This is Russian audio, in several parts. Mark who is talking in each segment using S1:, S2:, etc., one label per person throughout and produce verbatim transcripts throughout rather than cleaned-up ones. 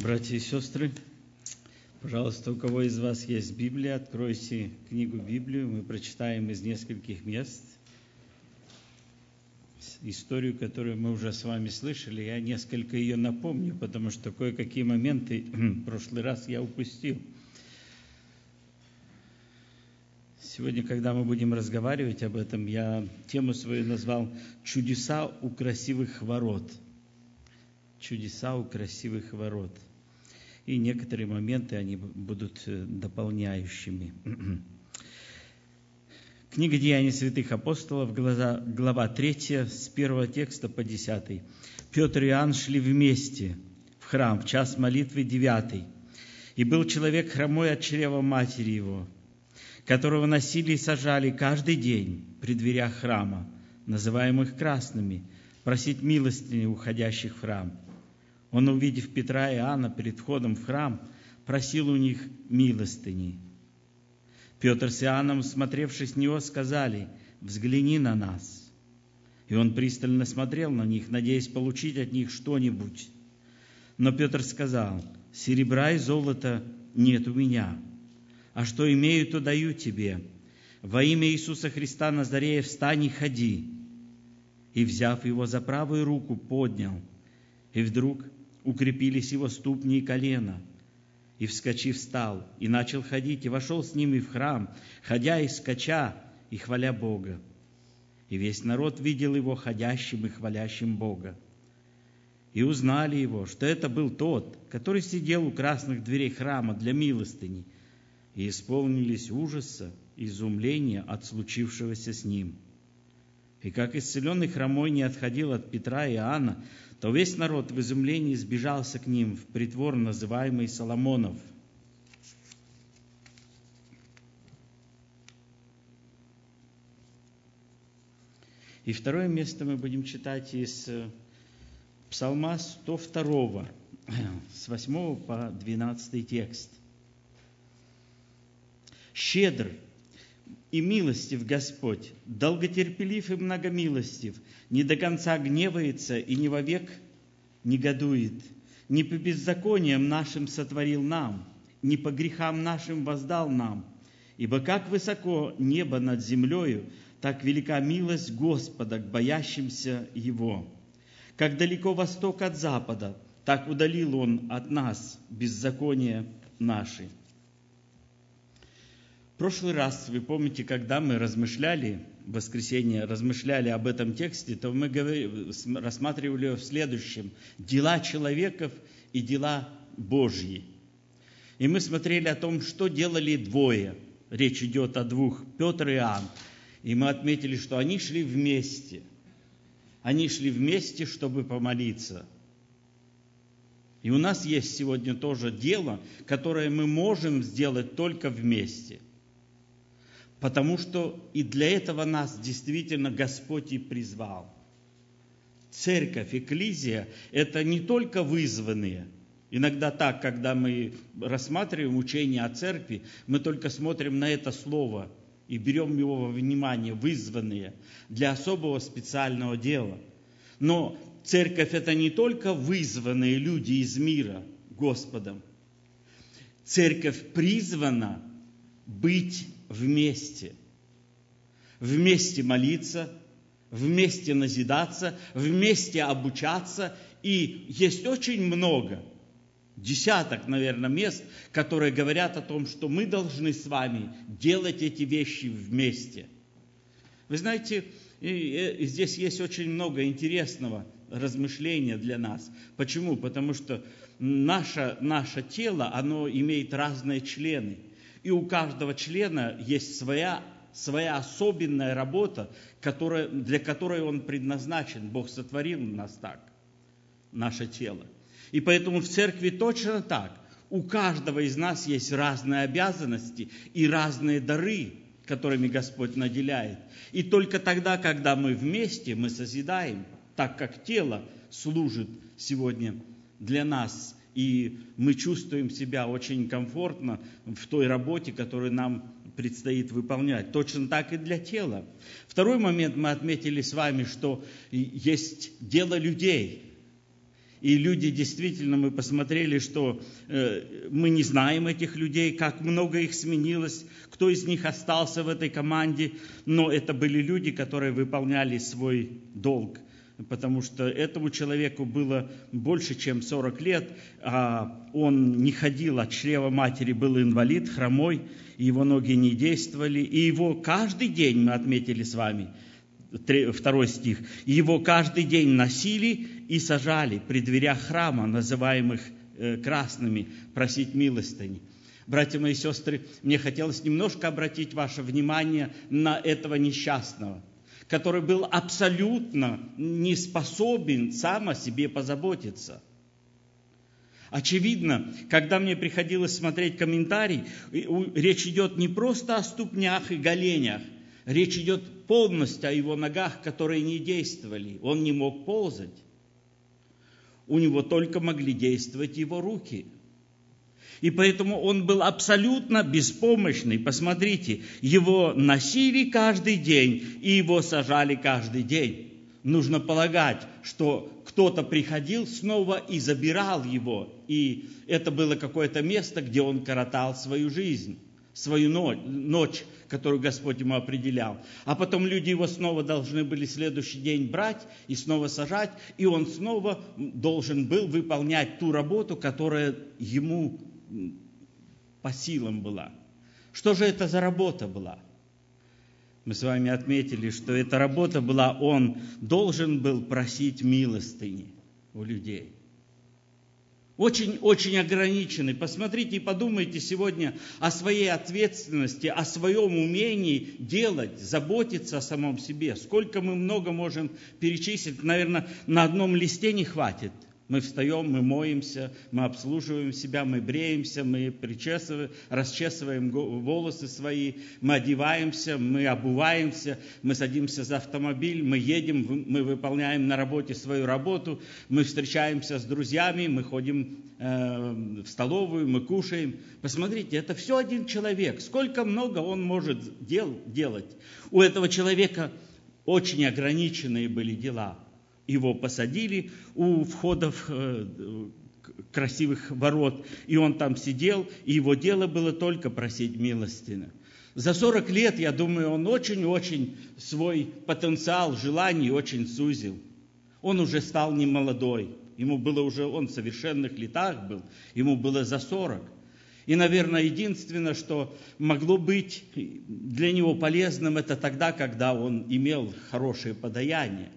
S1: Братья и сестры, пожалуйста, у кого из вас есть Библия, откройте книгу Библию. Мы прочитаем из нескольких мест историю, которую мы уже с вами слышали. Я несколько ее напомню, потому что кое-какие моменты в прошлый раз я упустил. Сегодня, когда мы будем разговаривать об этом, я тему свою назвал «Чудеса у красивых ворот». Чудеса у красивых ворот. И некоторые моменты, они будут дополняющими. Книга Деяний святых апостолов, глава, глава третья, с первого текста по десятый. Петр и Иоанн шли вместе в храм в час молитвы девятый. И был человек хромой от чрева матери его, которого носили и сажали каждый день при дверях храма, называемых красными, просить милостыни уходящих в храм. Он, увидев Петра и Иоанна перед входом в храм, просил у них милостыни. Петр с Иоанном, смотревшись на него, сказали: «Взгляни на нас». И он пристально смотрел на них, надеясь получить от них что-нибудь. Но Петр сказал: «Серебра и золота нет у меня, а что имею, то даю тебе. Во имя Иисуса Христа Назарея встань и ходи». И, взяв его за правую руку, поднял. И вдруг укрепились его ступни и колена. И, вскочив, встал, и начал ходить, и вошел с ними в храм, ходя и скача, и хваля Бога. И весь народ видел его ходящим и хвалящим Бога. И узнали его, что это был тот, который сидел у красных дверей храма для милостыни, и исполнились ужаса и изумления от случившегося с ним. И как исцеленный хромой не отходил от Петра и Иоанна, то весь народ в изумлении сбежался к ним в притвор, называемый Соломонов. И второе место мы будем читать из Псалма сто два, с восьмого по двенадцатый текст. «Щедр и милостив Господь, долготерпелив и многомилостив, не до конца гневается и не вовек негодует, не по беззакониям нашим сотворил нам, не по грехам нашим воздал нам. Ибо как высоко небо над землею, так велика милость Господа к боящимся Его. Как далеко восток от запада, так удалил Он от нас беззакония наши». В прошлый раз, вы помните, когда мы размышляли, в воскресенье размышляли об этом тексте, то мы рассматривали его в следующем: дела человеков и дела Божьи. И мы смотрели о том, что делали двое. Речь идет о двух, Петр и Иоанн. И мы отметили, что они шли вместе. Они шли вместе, чтобы помолиться. И у нас есть сегодня тоже дело, которое мы можем сделать только вместе. Потому что и для этого нас действительно Господь и призвал. Церковь, экклезия – это не только вызванные. Иногда так, когда мы рассматриваем учение о церкви, мы только смотрим на это слово и берем его во внимание, вызванные, для особого специального дела. Но церковь – это не только вызванные люди из мира Господом. Церковь призвана быть вместе. Вместе молиться, вместе назидаться, вместе обучаться. И есть очень много, десяток, наверное, мест, которые говорят о том, что мы должны с вами делать эти вещи вместе. Вы знаете, и здесь есть очень много интересного размышления для нас. Почему? Потому что наше, наше тело, оно имеет разные члены. И у каждого члена есть своя, своя особенная работа, которая, для которой он предназначен. Бог сотворил нас так, наше тело. И поэтому в церкви точно так. У каждого из нас есть разные обязанности и разные дары, которыми Господь наделяет. И только тогда, когда мы вместе, мы созидаем, так как тело служит сегодня для нас. И мы чувствуем себя очень комфортно в той работе, которую нам предстоит выполнять. Точно так и для тела. Второй момент мы отметили с вами, что есть дело людей. И люди действительно, мы посмотрели, что э, мы не знаем этих людей, как много их сменилось, кто из них остался в этой команде, но это были люди, которые выполняли свой долг, потому что этому человеку было больше, чем сорок лет, а он не ходил от чрева матери, был инвалид, хромой, его ноги не действовали, и его каждый день, мы отметили с вами, второй стих, его каждый день носили и сажали при дверях храма, называемых э, красными, просить милостыни. Братья мои и сестры, мне хотелось немножко обратить ваше внимание на этого несчастного, который был абсолютно не способен сам о себе позаботиться. Очевидно, когда мне приходилось смотреть комментарий, речь идет не просто о ступнях и голенях, речь идет полностью о его ногах, которые не действовали. Он не мог ползать. У него только могли действовать его руки. И поэтому он был абсолютно беспомощный. Посмотрите, его носили каждый день и его сажали каждый день. Нужно полагать, что кто-то приходил снова и забирал его. И это было какое-то место, где он коротал свою жизнь, свою ночь, которую Господь ему определял. А потом люди его снова должны были следующий день брать и снова сажать. И он снова должен был выполнять ту работу, которая ему по силам была. Что же это за работа была? Мы с вами отметили, что эта работа была, он должен был просить милостыни у людей. Очень-очень ограниченный. Посмотрите и подумайте сегодня о своей ответственности, о своем умении делать, заботиться о самом себе. Сколько мы много можем перечислить, наверное, на одном листе не хватит. Мы встаем, мы моемся, мы обслуживаем себя, мы бреемся, мы причесываем, расчесываем волосы свои, мы одеваемся, мы обуваемся, мы садимся за автомобиль, мы едем, мы выполняем на работе свою работу, мы встречаемся с друзьями, мы ходим э, в столовую, мы кушаем. Посмотрите, это все один человек. Сколько много он может дел, делать. У этого человека очень ограниченные были дела. Его посадили у входов э, красивых ворот, и он там сидел, и его дело было только просить милостыню. За сорок лет, я думаю, он очень-очень свой потенциал желаний очень сузил. Он уже стал не молодой, ему было уже, он в совершенных летах был, ему было за сорок. И, наверное, единственное, что могло быть для него полезным, это тогда, когда он имел хорошее подаяние.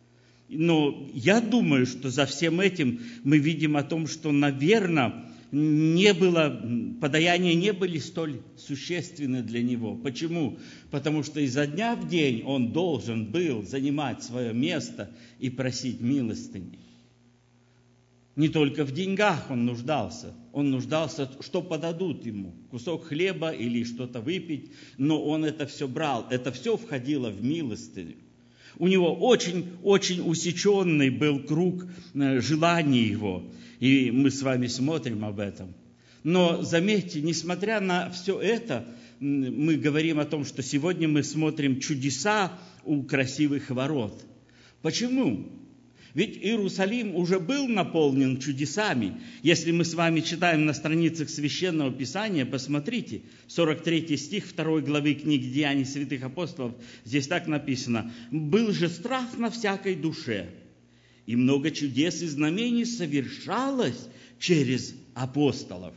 S1: Но я думаю, что за всем этим мы видим о том, что, наверное, не было, подаяния не были столь существенны для него. Почему? Потому что изо дня в день он должен был занимать свое место и просить милостыни. Не только в деньгах он нуждался. Он нуждался, что подадут ему, кусок хлеба или что-то выпить, но он это все брал. Это все входило в милостыню. У него очень-очень усеченный был круг желаний его, и мы с вами смотрим об этом. Но заметьте, несмотря на все это, мы говорим о том, что сегодня мы смотрим чудеса у красивых ворот. Почему? Ведь Иерусалим уже был наполнен чудесами. Если мы с вами читаем на страницах Священного Писания, посмотрите, сорок третий стих второй главы книги «Деяний святых апостолов», здесь так написано: «Был же страх на всякой душе, и много чудес и знамений совершалось через апостолов».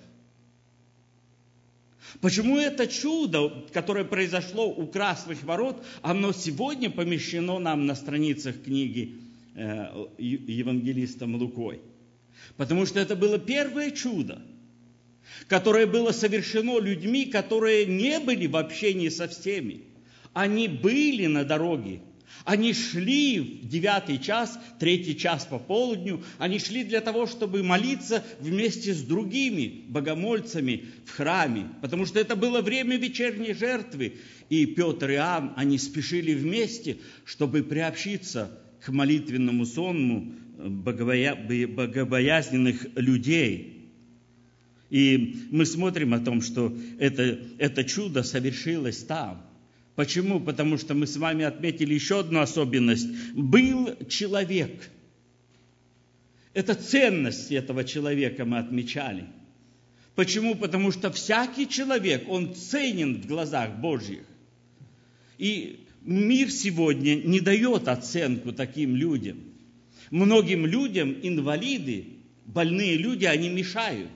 S1: Почему это чудо, которое произошло у Красных ворот, оно сегодня помещено нам на страницах книги евангелистом Лукой? Потому что это было первое чудо, которое было совершено людьми, которые не были в общении со всеми. Они были на дороге. Они шли в девятый час, третий час по полудню. Они шли для того, чтобы молиться вместе с другими богомольцами в храме. Потому что это было время вечерней жертвы. И Петр и Иоанн, они спешили вместе, чтобы приобщиться к молитвенному сонму богобоязненных людей. И мы смотрим о том, что это, это чудо совершилось там. Почему? Потому что мы с вами отметили еще одну особенность. Был человек. Это ценность этого человека мы отмечали. Почему? Потому что всякий человек, он ценен в глазах Божьих. И мир сегодня не дает оценку таким людям. Многим людям инвалиды, больные люди, они мешают.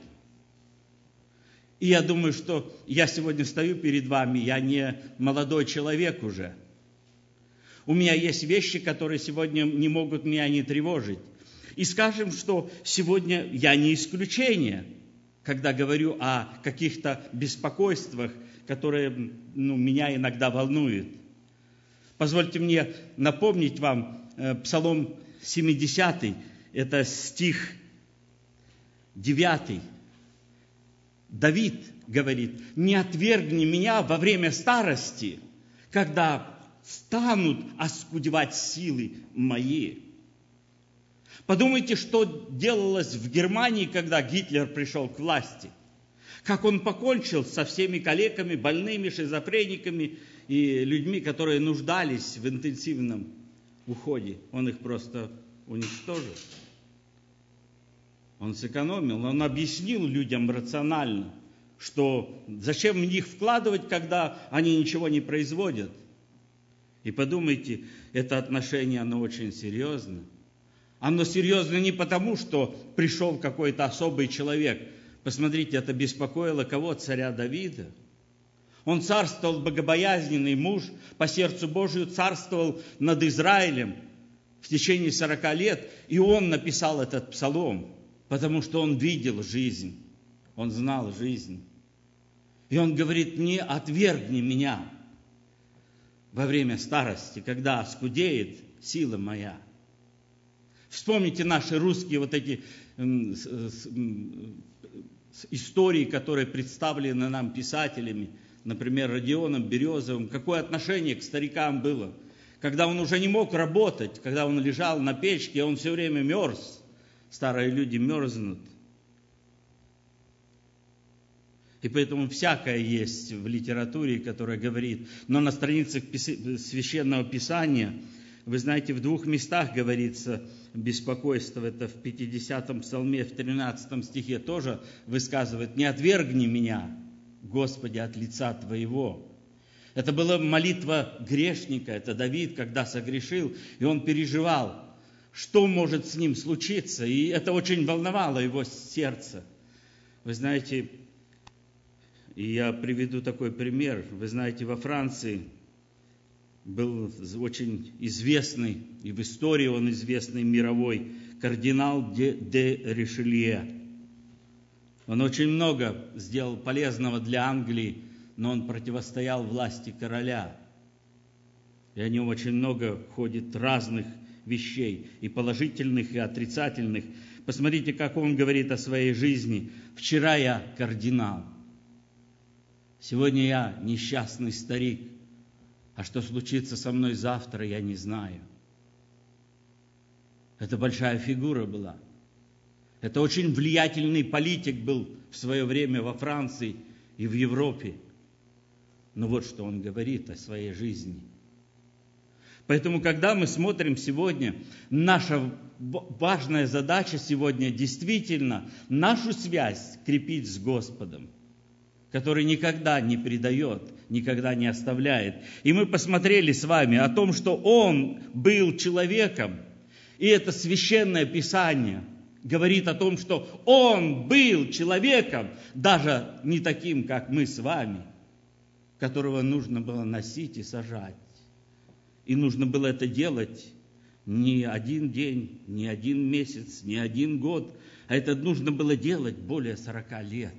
S1: И я думаю, что я сегодня стою перед вами, я не молодой человек уже. У меня есть вещи, которые сегодня не могут меня не тревожить. И скажем, что сегодня я не исключение, когда говорю о каких-то беспокойствах, которые ну, меня иногда волнуют. Позвольте мне напомнить вам э, Псалом семидесятый, это стих девятый. Давид говорит: «Не отвергни меня во время старости, когда станут оскудевать силы мои». Подумайте, что делалось в Германии, когда Гитлер пришел к власти. Как он покончил со всеми калеками, больными, шизофрениками и людьми, которые нуждались в интенсивном уходе. Он их просто уничтожил. Он сэкономил, он объяснил людям рационально, что зачем в них вкладывать, когда они ничего не производят. И подумайте, это отношение, оно очень серьезно. Оно серьезно не потому, что пришел какой-то особый человек. Посмотрите, это беспокоило кого? Царя Давида. Он царствовал, богобоязненный муж, по сердцу Божию царствовал над Израилем в течение сорока лет. И он написал этот псалом, потому что он видел жизнь, он знал жизнь. И он говорит: «Не отвергни меня во время старости, когда оскудеет сила моя». Вспомните наши русские вот эти м, с, с, м, истории, которые представлены нам писателями, например, Родионом Березовым. Какое отношение к старикам было, когда он уже не мог работать, когда он лежал на печке, он все время мерз. Старые люди мерзнут. И поэтому всякое есть в литературе, которая говорит. Но на страницах Священного Писания, вы знаете, в двух местах говорится беспокойство. Это в пятидесятом псалме, в тринадцатом стихе тоже высказывает: «Не отвергни меня, Господи, от лица Твоего». Это была молитва грешника, это Давид, когда согрешил, и он переживал, что может с ним случиться. И это очень волновало его сердце. Вы знаете, и я приведу такой пример. Вы знаете, во Франции был очень известный, и в истории он известный мировой, кардинал де, де Ришелье. Он очень много сделал полезного для Англии, но он противостоял власти короля. И о нем очень много ходит разных вещей, и положительных, и отрицательных. Посмотрите, как он говорит о своей жизни. «Вчера я кардинал, сегодня я несчастный старик, а что случится со мной завтра, я не знаю». Это большая фигура была. Это очень влиятельный политик был в свое время во Франции и в Европе. Но вот что он говорит о своей жизни. Поэтому, когда мы смотрим сегодня, наша важная задача сегодня действительно нашу связь крепить с Господом, который никогда не предает, никогда не оставляет. И мы посмотрели с вами о том, что Он был человеком, и это Священное Писание говорит о том, что Он был человеком, даже не таким, как мы с вами, которого нужно было носить и сажать. И нужно было это делать не один день, не один месяц, не один год, а это нужно было делать более сорока лет.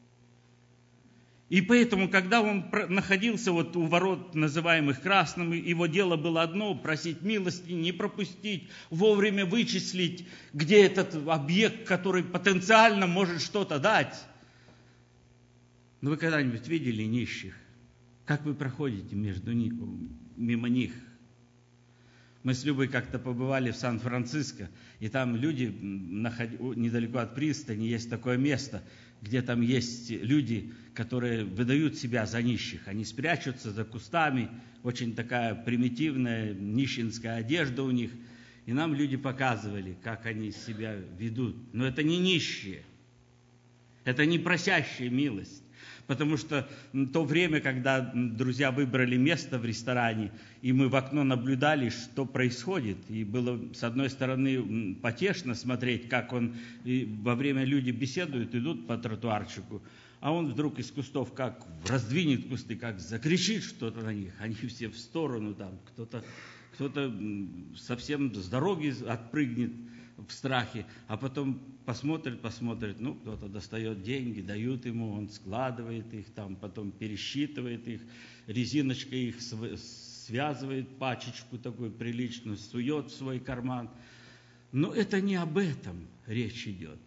S1: И поэтому, когда он находился вот у ворот, называемых Красным, его дело было одно — просить милости, не пропустить, вовремя вычислить, где этот объект, который потенциально может что-то дать. Но вы когда-нибудь видели нищих? Как вы проходите между них, мимо них? Мы с Любой как-то побывали в Сан-Франциско, и там люди, недалеко от пристани, есть такое место, где там есть люди, которые выдают себя за нищих. Они спрячутся за кустами, очень такая примитивная нищенская одежда у них. И нам люди показывали, как они себя ведут. Но это не нищие. Это не просящая милость. Потому что то время, когда друзья выбрали место в ресторане, и мы в окно наблюдали, что происходит. И было, с одной стороны, потешно смотреть, как он во время люди беседуют, идут по тротуарчику, а он вдруг из кустов как раздвинет кусты, как закричит что-то на них. Они все в сторону там, кто-то, кто-то совсем с дороги отпрыгнет в страхе, а потом посмотрит, посмотрит, ну, кто-то достает деньги, дают ему, он складывает их, там, потом пересчитывает их, резиночкой их связывает, пачечку такую приличную, сует в свой карман. Но это не об этом речь идет.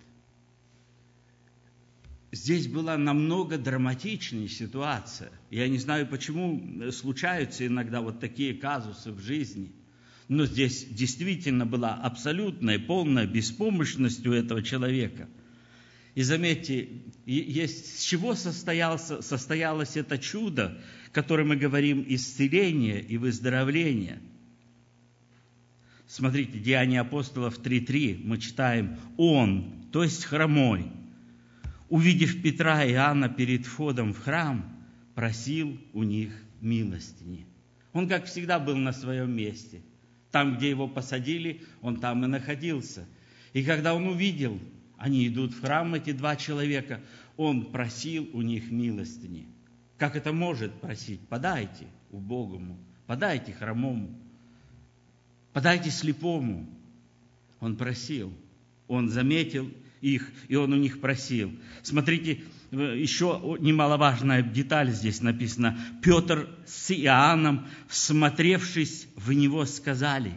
S1: Здесь была намного драматичнее ситуация. Я не знаю, почему случаются иногда вот такие казусы в жизни. Но здесь действительно была абсолютная, полная беспомощность у этого человека. И заметьте, есть, с чего состоялось, состоялось это чудо, которое мы говорим, исцеление и выздоровление. Смотрите, Деяния апостолов три три, мы читаем: «Он, то есть хромой, увидев Петра и Иоанна перед входом в храм, просил у них милостыни». Он, как всегда, был на своем месте. Там, где его посадили, он там и находился. И когда он увидел, они идут в храм, эти два человека, он просил у них милостыни. Как это может просить? Подайте убогому, подайте хромому, подайте слепому. Он просил, он заметил их, и он у них просил. Смотрите, еще немаловажная деталь здесь написана. Петр с Иоанном, всмотревшись в него, сказали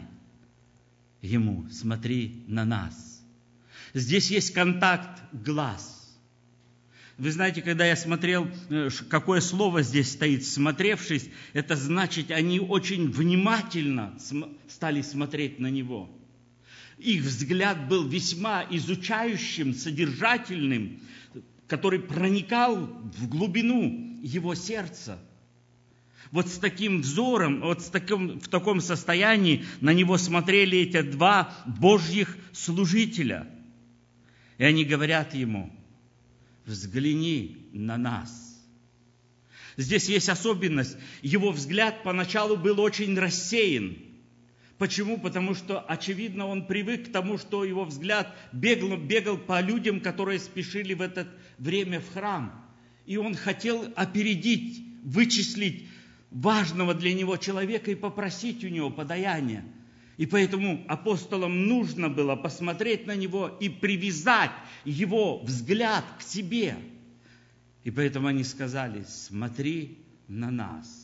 S1: ему: смотри на нас. Здесь есть контакт глаз. Вы знаете, когда я смотрел, какое слово здесь стоит, всмотревшись, это значит, они очень внимательно стали смотреть на него. Их взгляд был весьма изучающим, содержательным, который проникал в глубину его сердца. Вот с таким взором, вот с таким, в таком состоянии на него смотрели эти два Божьих служителя. И они говорят ему: взгляни на нас. Здесь есть особенность. Его взгляд поначалу был очень рассеян. Почему? Потому что, очевидно, он привык к тому, что его взгляд бегал, бегал по людям, которые спешили в это время в храм. И он хотел опередить, вычислить важного для него человека и попросить у него подаяния. И поэтому апостолам нужно было посмотреть на него и привязать его взгляд к себе. И поэтому они сказали: смотри на нас.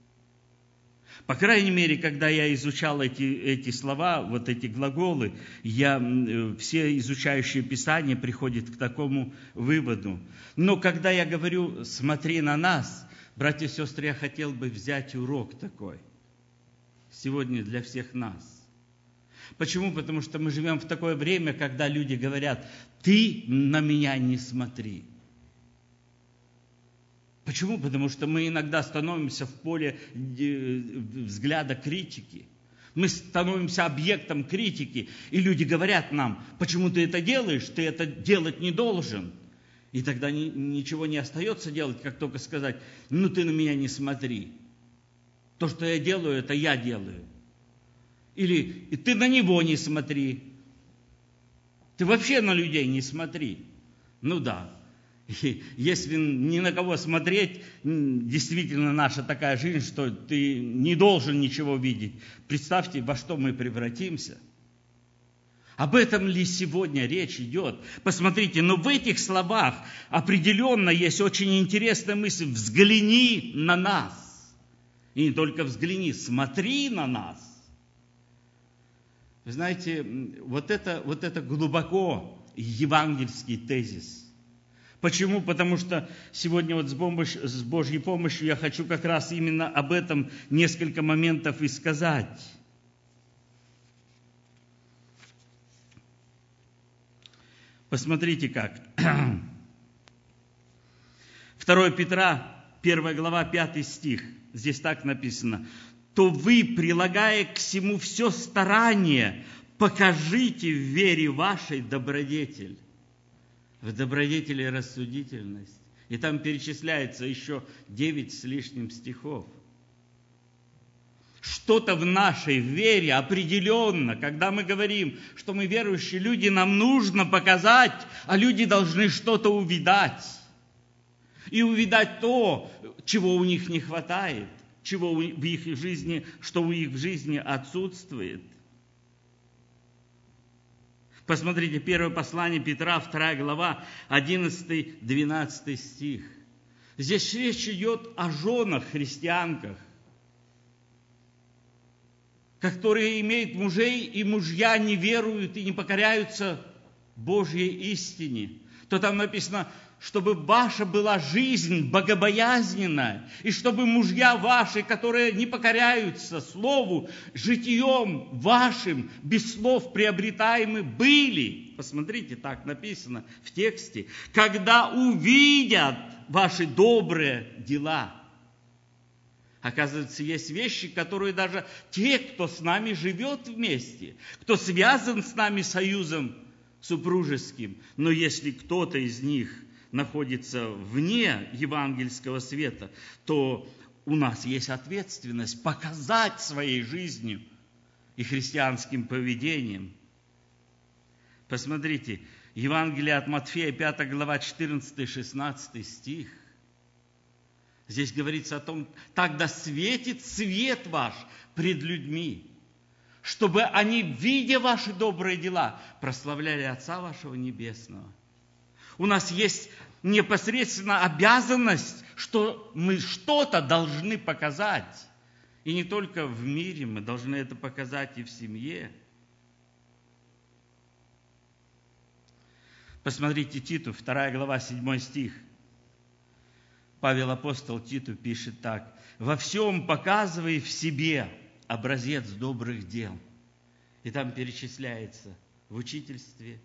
S1: По крайней мере, когда я изучал эти, эти слова, вот эти глаголы, я, все изучающие Писание приходят к такому выводу. Но когда я говорю «смотри на нас», братья и сестры, я хотел бы взять урок такой сегодня для всех нас. Почему? Потому что мы живем в такое время, когда люди говорят: ты на меня не смотри. Почему? Потому что мы иногда становимся в поле взгляда критики. Мы становимся объектом критики. И люди говорят нам: почему ты это делаешь? Ты это делать не должен. И тогда ни, ничего не остается делать, как только сказать: ну ты на меня не смотри. То, что я делаю, это я делаю. Или и ты на него не смотри. Ты вообще на людей не смотри. Ну да. И если ни на кого смотреть, действительно наша такая жизнь, что ты не должен ничего видеть. Представьте, во что мы превратимся. Об этом ли сегодня речь идет? Посмотрите, но в этих словах определенно есть очень интересная мысль: взгляни на нас. И не только взгляни, смотри на нас. Вы знаете, вот это, вот это глубоко евангельский тезис. Почему? Потому что сегодня вот с, помощь, с Божьей помощью я хочу как раз именно об этом несколько моментов и сказать. Посмотрите как. второе Петра, первая глава, пятый стих. Здесь так написано: то вы, прилагая к всему все старание, покажите в вере вашей добродетель. В добродетели рассудительность. И там перечисляется еще девять с лишним стихов. Что-то в нашей вере определенно, когда мы говорим, что мы верующие люди, нам нужно показать, а люди должны что-то увидать. И увидать то, чего у них не хватает, чего в их жизни, что у их в жизни отсутствует. Посмотрите, первое послание Петра, вторая глава, одиннадцатый-двенадцатый стих. Здесь речь идет о женах, христианках, которые имеют мужей, и мужья не веруют и не покоряются Божьей истине. То там написано, чтобы ваша была жизнь богобоязненная, и чтобы мужья ваши, которые не покоряются слову, житием вашим, без слов приобретаемы были. Посмотрите, так написано в тексте. Когда увидят ваши добрые дела. Оказывается, есть вещи, которые даже те, кто с нами живет вместе, кто связан с нами союзом супружеским, но если кто-то из них находится вне евангельского света, то у нас есть ответственность показать своей жизнью и христианским поведением. Посмотрите, Евангелие от Матфея, пятая глава, четырнадцатый-шестнадцатый стих. Здесь говорится о том, тогда светит свет ваш пред людьми, чтобы они, видя ваши добрые дела, прославляли Отца вашего Небесного. У нас есть непосредственно обязанность, что мы что-то должны показать. И не только в мире, мы должны это показать и в семье. Посмотрите Титу, вторая глава, седьмой стих. Павел апостол Титу пишет так. «Во всем показывай в себе образец добрых дел». И там перечисляется в учительстве,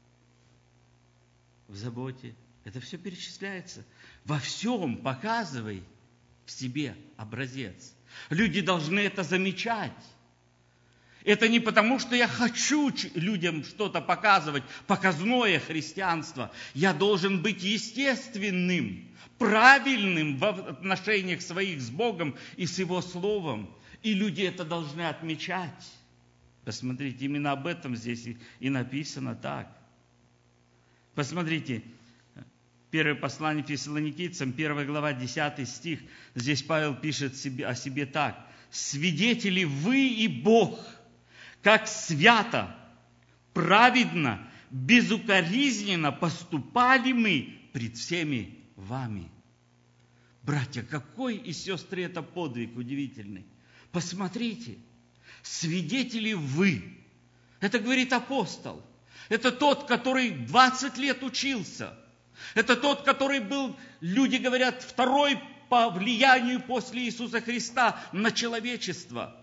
S1: в заботе. Это все перечисляется. Во всем показывай в себе образец. Люди должны это замечать. Это не потому, что я хочу людям что-то показывать, показное христианство. Я должен быть естественным, правильным в отношениях своих с Богом и с Его Словом. И люди это должны отмечать. Посмотрите, именно об этом здесь и написано так. Посмотрите, первое послание Фессалоникийцам, первая глава, десятый стих. Здесь Павел пишет себе, о себе так. «Свидетели вы и Бог, как свято, праведно, безукоризненно поступали мы пред всеми вами». Братья, какой и сестры это подвиг удивительный. Посмотрите, свидетели вы. Это говорит апостол. Это тот, который двадцать лет учился. Это тот, который был, люди говорят, второй по влиянию после Иисуса Христа на человечество.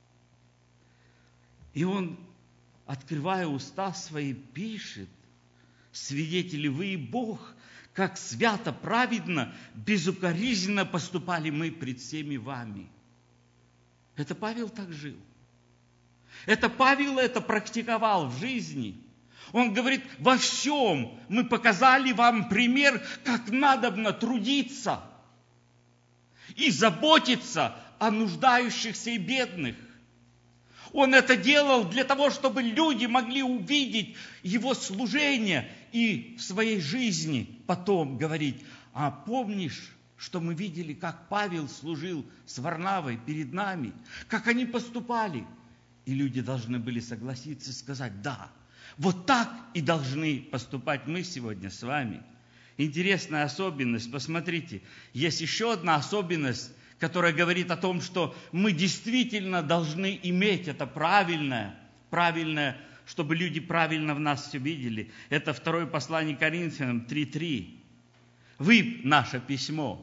S1: И он, открывая уста свои, пишет: «Свидетели вы и Бог, как свято, праведно, безукоризненно поступали мы пред всеми вами». Это Павел так жил. Это Павел это практиковал в жизни. Он говорит, во всем мы показали вам пример, как надобно трудиться и заботиться о нуждающихся и бедных. Он это делал для того, чтобы люди могли увидеть его служение и в своей жизни потом говорить: а помнишь, что мы видели, как Павел служил с Варнавой перед нами, как они поступали? И люди должны были согласиться и сказать: да, вот так и должны поступать мы сегодня с вами. Интересная особенность, посмотрите, есть еще одна особенность, которая говорит о том, что мы действительно должны иметь это правильное, правильное, чтобы люди правильно в нас все видели. Это второе послание Коринфянам три три. Вы наше письмо,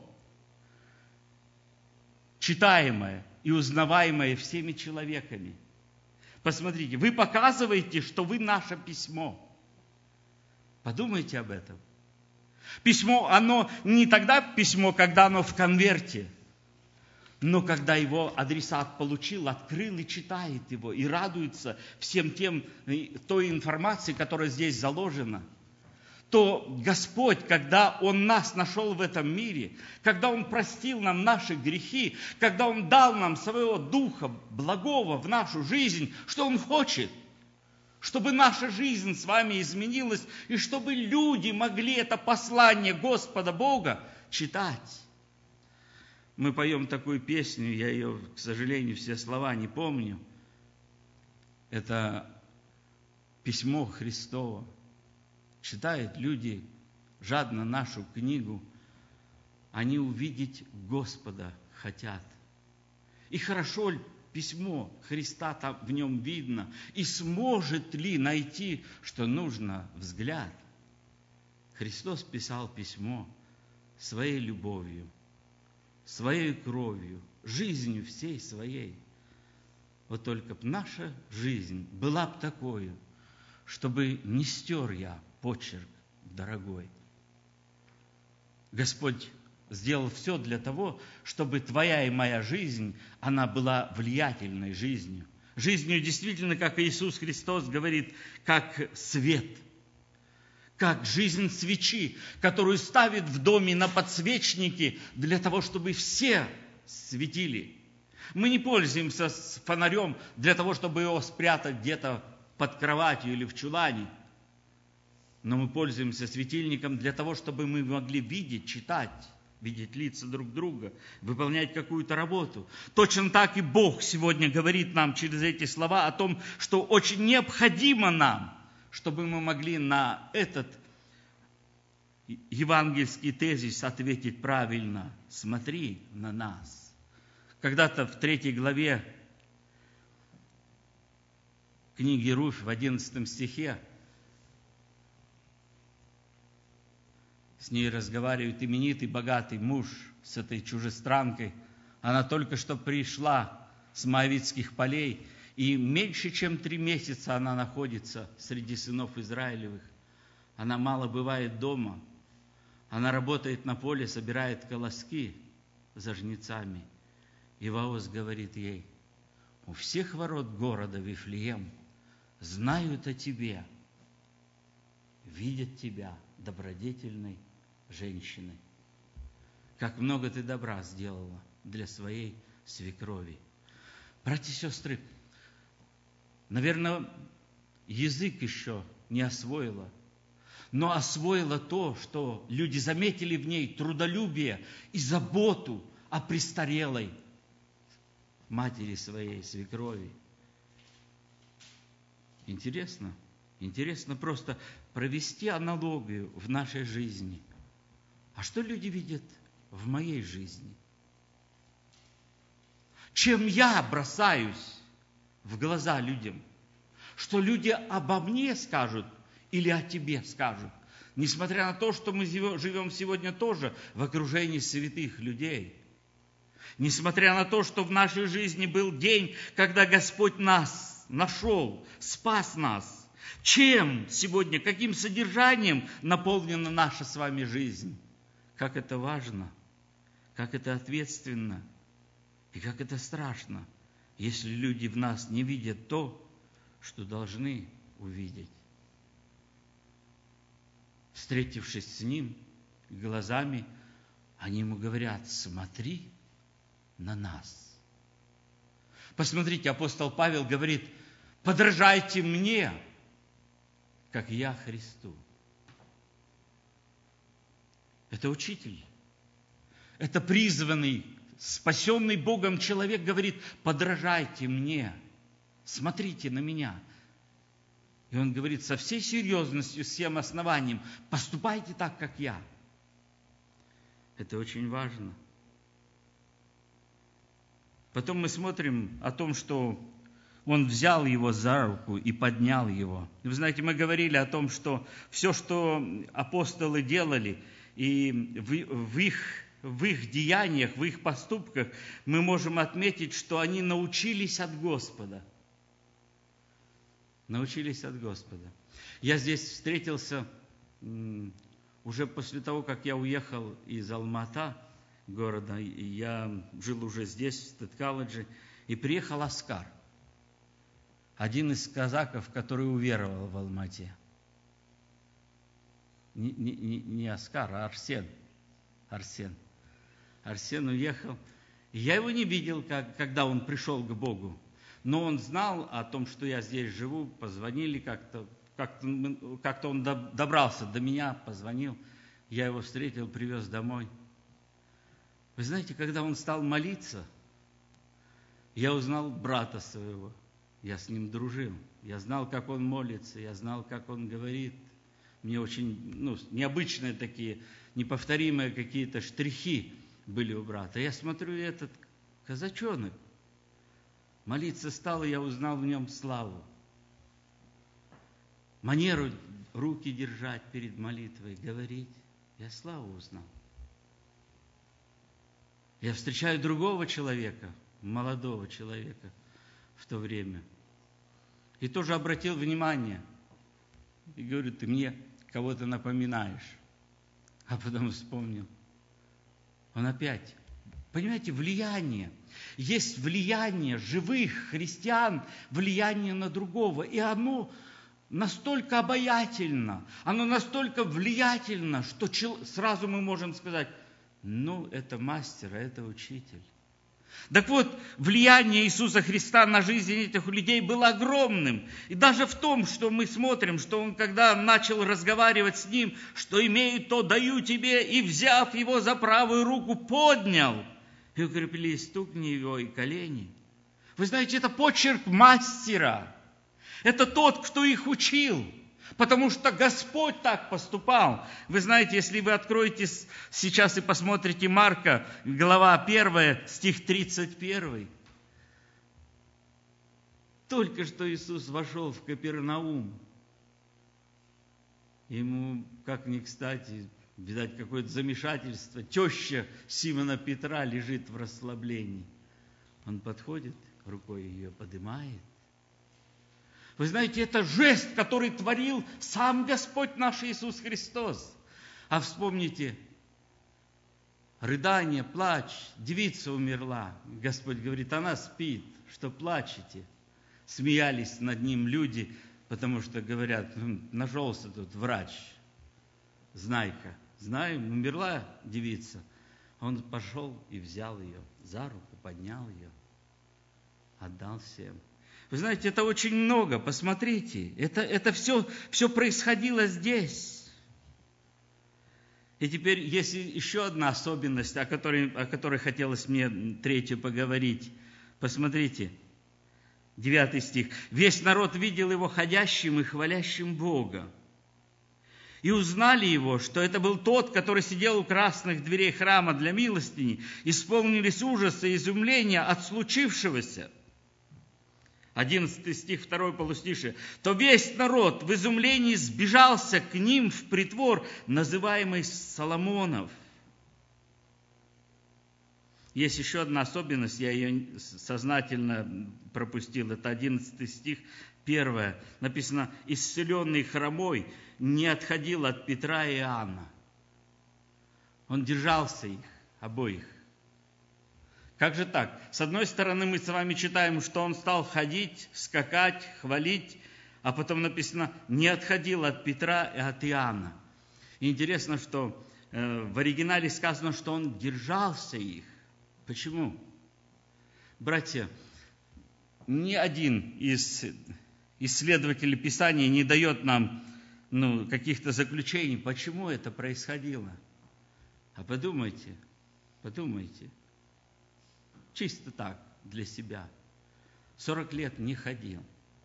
S1: читаемое и узнаваемое всеми человеками. Посмотрите, вы показываете, что вы наше письмо. Подумайте об этом. Письмо, оно не тогда письмо, когда оно в конверте, Но когда его адресат получил, открыл и читает его, и радуется всем тем, той информации, которая здесь заложена, то Господь, когда Он нас нашел в этом мире, когда Он простил нам наши грехи, когда Он дал нам своего Духа благого в нашу жизнь, что Он хочет? Чтобы наша жизнь с вами изменилась, и чтобы люди могли это послание Господа Бога читать. Мы поем такую песню, я ее, к сожалению, все слова не помню. Это письмо Христово. Читают люди жадно нашу книгу, они увидеть Господа хотят. И хорошо ли письмо Христа там в нем видно, и сможет ли найти, что нужно, взгляд? Христос писал письмо своей любовью, своей кровью, жизнью всей своей. Вот только б наша жизнь была бы такой, чтобы не стер я почерк дорогой. Господь сделал все для того, чтобы твоя и моя жизнь, она была влиятельной жизнью. Жизнью действительно, как Иисус Христос говорит, как свет, как жизнь свечи, которую ставит в доме на подсвечнике для того, чтобы все светили. Мы не пользуемся фонарем для того, чтобы его спрятать где-то под кроватью или в чулане. Но мы пользуемся светильником для того, чтобы мы могли видеть, читать, видеть лица друг друга, выполнять какую-то работу. Точно так и Бог сегодня говорит нам через эти слова о том, что очень необходимо нам, чтобы мы могли на этот евангельский тезис ответить правильно. Смотри на нас. Когда-то в третьей главе книги Руфь в одиннадцатом стихе с ней разговаривает именитый, богатый муж с этой чужестранкой. Она только что пришла с моавитских полей, и меньше чем три месяца она находится среди сынов Израилевых. Она мало бывает дома. Она работает на поле, собирает колоски за жнецами. И Ваоз говорит ей: у всех ворот города Вифлеем знают о тебе, видят тебя добродетельной женщиной. Как много ты добра сделала для своей свекрови. Братья и сестры, наверное, язык еще не освоила, но освоила то, что люди заметили в ней трудолюбие и заботу о престарелой матери своей, свекрови. Интересно, интересно просто провести аналогию в нашей жизни. А что люди видят в моей жизни? Чем я бросаюсь в глаза людям? Что люди обо мне скажут или о тебе скажут? Несмотря на то, что мы живем сегодня тоже в окружении святых людей. Несмотря на то, что в нашей жизни был день, когда Господь нас нашел, спас нас. Чем сегодня, каким содержанием наполнена наша с вами жизнь? Как это важно, как это ответственно и как это страшно, если люди в нас не видят то, что должны увидеть. Встретившись с Ним глазами, они Ему говорят: смотри на нас. Посмотрите, апостол Павел говорит: подражайте мне, как я Христу. Это учитель, это призванный, спасенный Богом человек говорит: подражайте мне, смотрите на меня. И он говорит со всей серьезностью, с всем основанием: поступайте так, как я. Это очень важно. Потом мы смотрим о том, что он взял его за руку и поднял его. Вы знаете, мы говорили о том, что все, что апостолы делали, и в, в, их, в их деяниях, в их поступках, мы можем отметить, что они научились от Господа. Научились от Господа. Я здесь встретился уже после того, как я уехал из Алма-Ата, города. Я жил уже здесь, в Стэд-колледже, и приехал Оскар, один из казаков, который уверовал в Алмате. Не, не, не Оскар, а Арсен. Арсен. Арсен уехал. Я его не видел, как, когда он пришел к Богу. Но он знал о том, что я здесь живу, позвонили как-то. Как-то, как-то он добрался до меня, позвонил. Я его встретил, привез домой. Вы знаете, когда он стал молиться, я узнал брата своего. Я с ним дружил. Я знал, как он молится, я знал, как он говорит. Мне очень ну, необычные такие, неповторимые какие-то штрихи были у брата. Я смотрю, этот казачонок молиться стал, и я узнал в нем славу. Манеру руки держать перед молитвой, говорить. Я славу узнал. Я встречаю другого человека, молодого человека в то время. И тоже обратил внимание. И говорю, ты мне кого-то напоминаешь. А потом вспомнил. Он опять. Понимаете, влияние. Есть влияние живых христиан, влияние на другого. И оно настолько обаятельно, оно настолько влиятельно, что сразу мы можем сказать, ну, это мастер, а это учитель. Так вот, влияние Иисуса Христа на жизнь этих людей было огромным. И даже в том, что мы смотрим, что Он, когда начал разговаривать с ним, что имею, то даю тебе, и, взяв его за правую руку, поднял, и укрепили ступни его и колени. Вы знаете, это почерк мастера. Это тот, кто их учил. Потому что Господь так поступал. Вы знаете, если вы откроете сейчас и посмотрите Марка, глава первая, стих тридцать один. Только что Иисус вошел в Капернаум. Ему, как ни кстати, видать, какое-то замешательство. Теща Симона Петра лежит в расслаблении. Он подходит, рукой ее поднимает. Вы знаете, это жест, который творил сам Господь наш Иисус Христос. А вспомните, рыдание, плач, девица умерла. Господь говорит, она спит, что плачете. Смеялись над ним люди, потому что говорят, нашелся тут врач, знай-ка. Знаем, умерла девица. Он пошел и взял ее за руку, поднял ее, отдал всем. Вы знаете, это очень много, посмотрите, это, это все, все происходило здесь. И теперь есть еще одна особенность, о которой, о которой хотелось мне третью поговорить. Посмотрите, девятый стих. «Весь народ видел его ходящим и хвалящим Бога. И узнали его, что это был тот, который сидел у красных дверей храма для милостыни. Исполнились ужаса и изумления от случившегося». Одиннадцатый стих, второй полустишие. «То весь народ в изумлении сбежался к ним в притвор, называемый Соломонов». Есть еще одна особенность, я ее сознательно пропустил. Это одиннадцатый стих, первое. Написано, «Исцеленный хромой не отходил от Петра и Иоанна». Он держался их, обоих. Как же так? С одной стороны, мы с вами читаем, что он стал ходить, скакать, хвалить, а потом написано, не отходил от Петра и от Иоанна. И интересно, что э, в оригинале сказано, что он держался их. Почему? Братья, ни один из исследователей Писания не дает нам ну, каких-то заключений, почему это происходило. А подумайте, подумайте. Чисто так, для себя. сорок лет не ходил.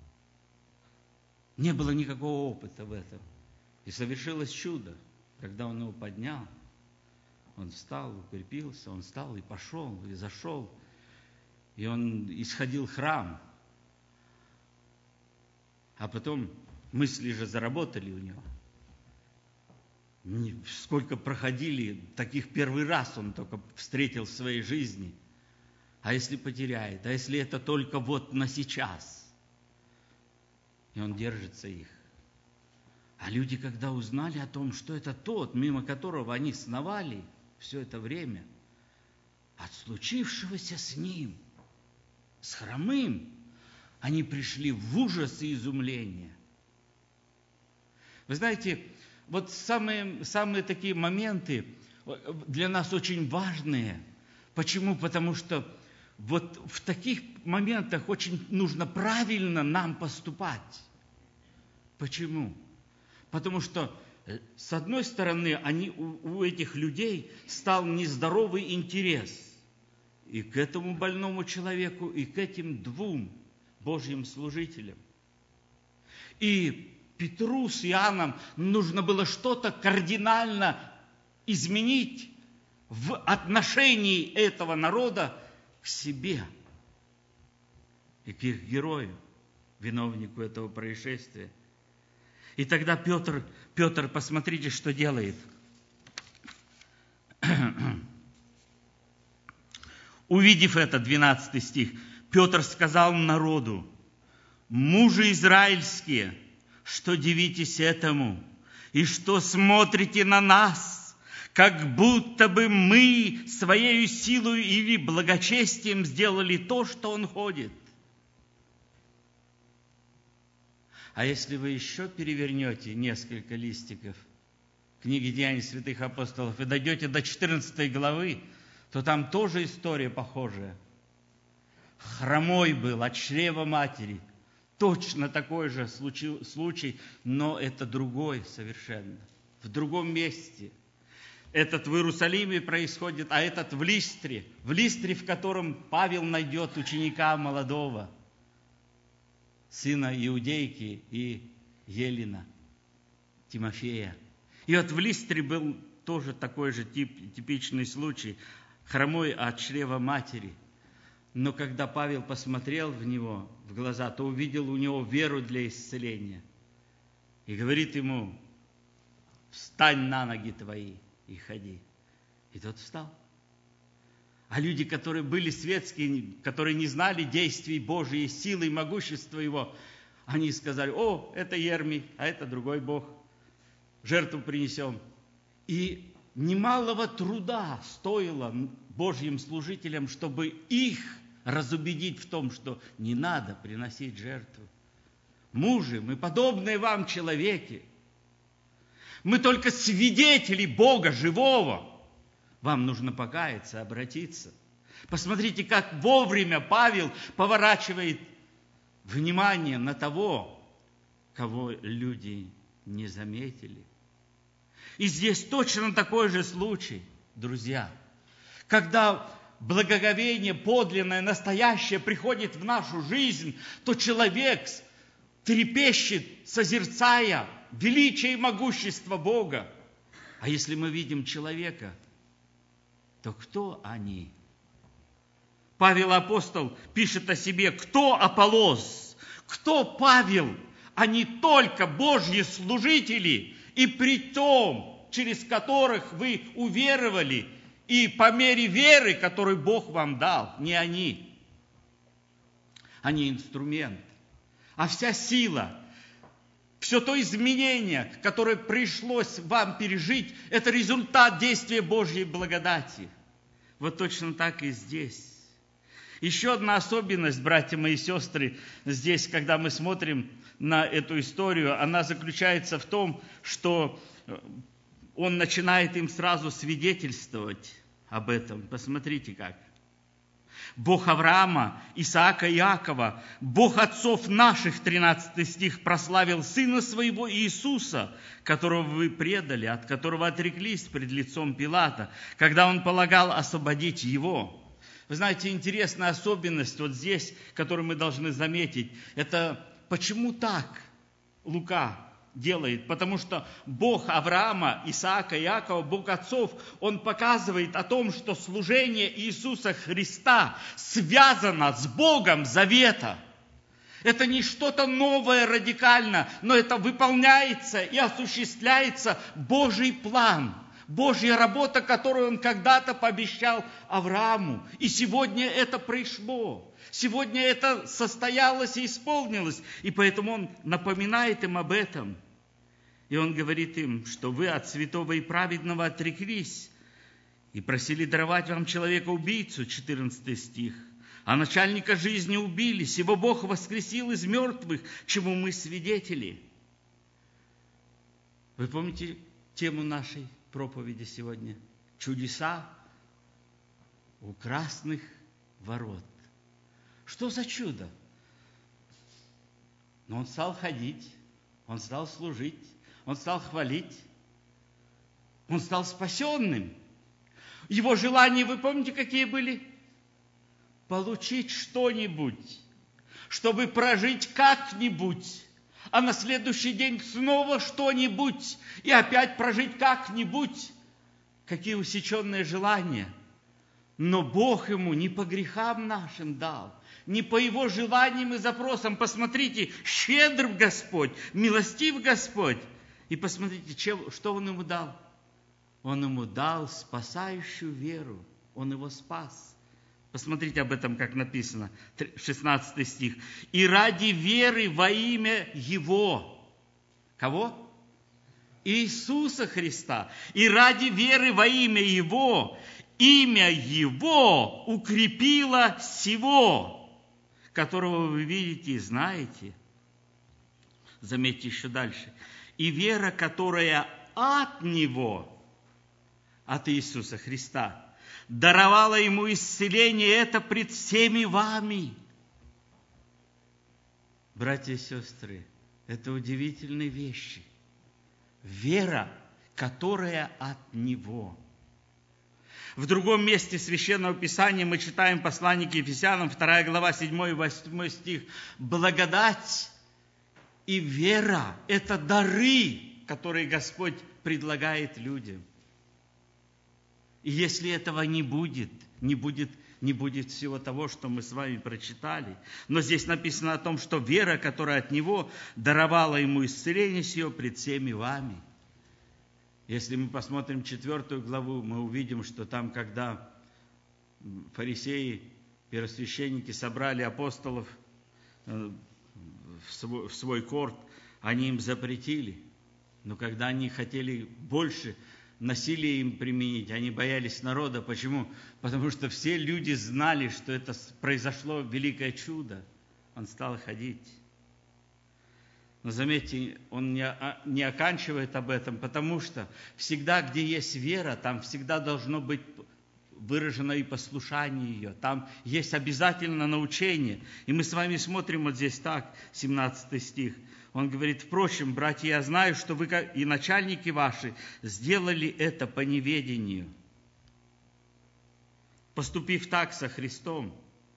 S1: Не было никакого опыта в этом. И совершилось чудо, когда он его поднял. Он встал, укрепился, он встал и пошел, и зашел. И он исходил в храм. А потом мысли же заработали у него. Сколько проходили, таких первый раз он только встретил в своей жизни. А если потеряет? А если это только вот на сейчас? И он держится их. А люди, когда узнали о том, что это тот, мимо которого они сновали все это время, от случившегося с ним, с хромым, они пришли в ужас и изумление. Вы знаете, вот самые, самые такие моменты для нас очень важные. Почему? Потому что вот в таких моментах очень нужно правильно нам поступать. Почему? Потому что, с одной стороны, они, у, у этих людей стал нездоровый интерес и к этому больному человеку, и к этим двум Божьим служителям. И Петру с Иоанном нужно было что-то кардинально изменить в отношении этого народа к себе и к их герою, виновнику этого происшествия. И тогда Петр, Петр, посмотрите, что делает. Увидев это, двенадцатый стих, Петр сказал народу: «Мужи израильские, что дивитесь этому, и что смотрите на нас, как будто бы мы своей силой или благочестием сделали то, что он ходит». А если вы еще перевернете несколько листиков книги «Деяний святых апостолов» и дойдете до четырнадцатой главы, то там тоже история похожая. Хромой был от чрева матери. Точно такой же случай, случай, но это другой совершенно. В другом месте. Этот в Иерусалиме происходит, а этот в Листре. В Листре, в котором Павел найдет ученика молодого, сына Иудейки и Елена, Тимофея. И вот в Листре был тоже такой же тип, типичный случай. Хромой от чрева матери. Но когда Павел посмотрел в него, в глаза, то увидел у него веру для исцеления. И говорит ему: «Встань на ноги твои и ходи». И тот встал. А люди, которые были светские, которые не знали действий Божьей силы и могущества Его, они сказали: «О, это Ермий, а это другой Бог. Жертву принесем». И немалого труда стоило Божьим служителям, чтобы их разубедить в том, что не надо приносить жертву. Мужи, мы подобные вам человеки. Мы только свидетели Бога живого. Вам нужно покаяться, обратиться. Посмотрите, как вовремя Павел поворачивает внимание на того, кого люди не заметили. И здесь точно такой же случай, друзья. Когда благоговение подлинное, настоящее приходит в нашу жизнь, то человек трепещет, созерцая величие и могущество Бога. А если мы видим человека, то кто они? Павел апостол пишет о себе: кто Аполлос, кто Павел, они только Божьи служители, и при том, через которых вы уверовали, и по мере веры, которую Бог вам дал, не они. Они инструмент. А вся сила, все то изменение, которое пришлось вам пережить, это результат действия Божьей благодати. Вот точно так и здесь. Еще одна особенность, братья мои и сестры, здесь, когда мы смотрим на эту историю, она заключается в том, что он начинает им сразу свидетельствовать об этом. Посмотрите как. Бог Авраама, Исаака и Иакова, Бог отцов наших, тринадцатый стих, прославил Сына Своего Иисуса, которого вы предали, от которого отреклись пред лицом Пилата, когда Он полагал освободить Его. Вы знаете, интересная особенность вот здесь, которую мы должны заметить, это почему так Лука делает? Потому что Бог Авраама, Исаака и Иакова, Бог отцов, Он показывает о том, что служение Иисуса Христа связано с Богом завета. Это не что-то новое, радикально, но это выполняется и осуществляется Божий план, Божья работа, которую Он когда-то пообещал Аврааму. И сегодня это пришло. Сегодня это состоялось и исполнилось. И поэтому Он напоминает им об этом. И Он говорит им, что вы от святого и праведного отреклись И просили даровать вам человека-убийцу, четырнадцатый стих. А начальника жизни убили, сего Бог воскресил из мертвых, чему мы свидетели. Вы помните тему нашей проповеди сегодня? Чудеса у красных ворот. Что за чудо? Но он стал ходить, он стал служить, он стал хвалить, он стал спасенным. Его желания, вы помните, какие были? Получить что-нибудь, чтобы прожить как-нибудь, а на следующий день снова что-нибудь, и опять прожить как-нибудь. Какие усеченные желания. Но Бог ему не по грехам нашим дал, не по его желаниям и запросам. Посмотрите, щедр Господь, милостив Господь. И посмотрите, чем, что Он ему дал. Он ему дал спасающую веру. Он его спас. Посмотрите об этом, как написано, шестнадцатый стих. «И ради веры во имя Его». Кого? Иисуса Христа. «И ради веры во имя Его, имя Его укрепило сего, которого вы видите и знаете». Заметьте еще дальше. «И вера, которая от Него, от Иисуса Христа, даровала ему исцеление это пред всеми вами». Братья и сестры, это удивительные вещи. Вера, которая от Него. В другом месте Священного Писания мы читаем послание к Ефесянам, вторая глава, седьмой и восьмой стих. Благодать и вера – это дары, которые Господь предлагает людям. И если этого не будет, не будет, не будет всего того, что мы с вами прочитали. Но здесь написано о том, что вера, которая от Него, даровала Ему исцеление сие пред всеми вами. Если мы посмотрим четвертую главу, мы увидим, что там, когда фарисеи, первосвященники собрали апостолов в свой, в свой корт, они им запретили. Но когда они хотели больше насилие им применить, они боялись народа. Почему? Потому что все люди знали, что это произошло великое чудо. Он стал ходить. Но заметьте, он не, не оканчивает об этом, потому что всегда, где есть вера, там всегда должно быть выражено и послушание ее. Там есть обязательно научение. И мы с вами смотрим вот здесь так, семнадцатый стих. Он говорит: «Впрочем, братья, я знаю, что вы и начальники ваши сделали это по неведению, поступив так со Христом,